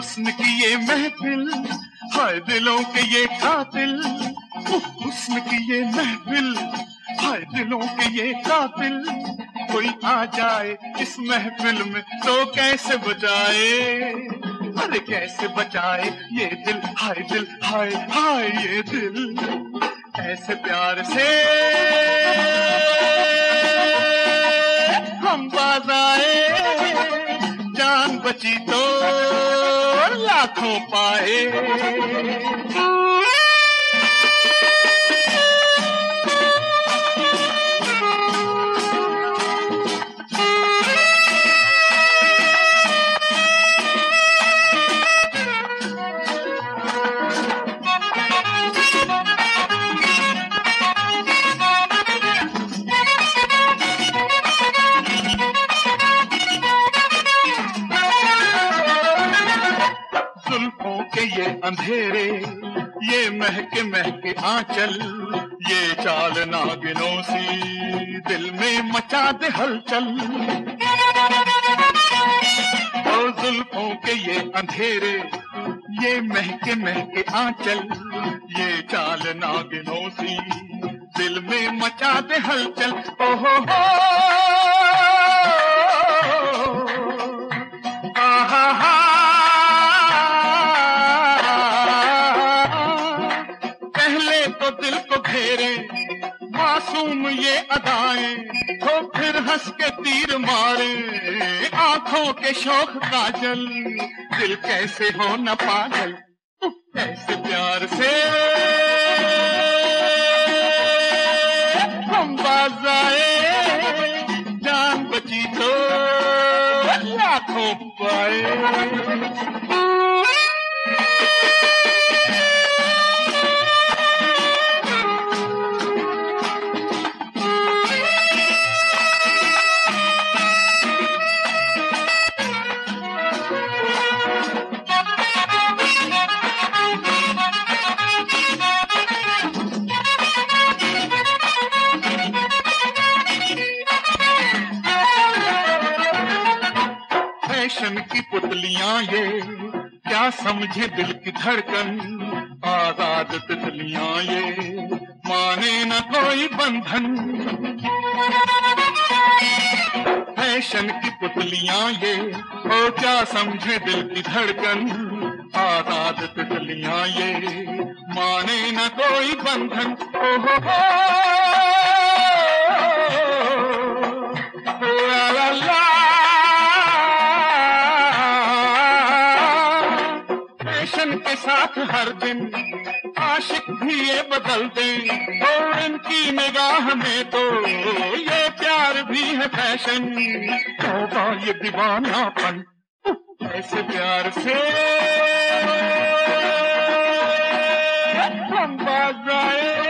हुस्न की ये महफिल, हाय दिलों के ये कातिल। हुस्न की ये महफिल, हाय दिलों के ये कातिल। कोई आ जाए इस महफिल में तो कैसे बचाए, अरे कैसे बचाए ये दिल, हाय दिल, हाय हाय ये दिल। ऐसे प्यार से हम बाज आए, जान बची तो लाखों पाए। जुल्फों के ये अंधेरे, ये महके महके आंचल, ये चाल नागिनों सी दिल में मचा दे हलचल। ओ जुल्फों के ये अंधेरे, ये महके महके आंचल, ये चाल नागिनों सी दिल में मचा दे हलचल। ओहो हो आहा हा, तो दिल को घेरे मासूम ये अदाएं, तो फिर हंस के तीर मारे आंखों के शौक काजल। दिल कैसे हो न पागल, कैसे प्यार से हम बाज आए, जान बची तो लाखों पाए। फैशन की पुतलियां ये क्या समझे दिल की धड़कन, आजाद तितलियां ये माने न कोई बंधन। फैशन की पुतलियां ये ओ क्या समझे दिल की धड़कन, आजाद तितलियां ये माने न कोई बंधन। ओहो ला ला ला, के साथ हर दिन आशिक भी ये बदल दे, और इनकी निगाह में तो ये प्यार भी है फैशन। होगा ये दीवानापन, ऐसे प्यार से हम बाज आए।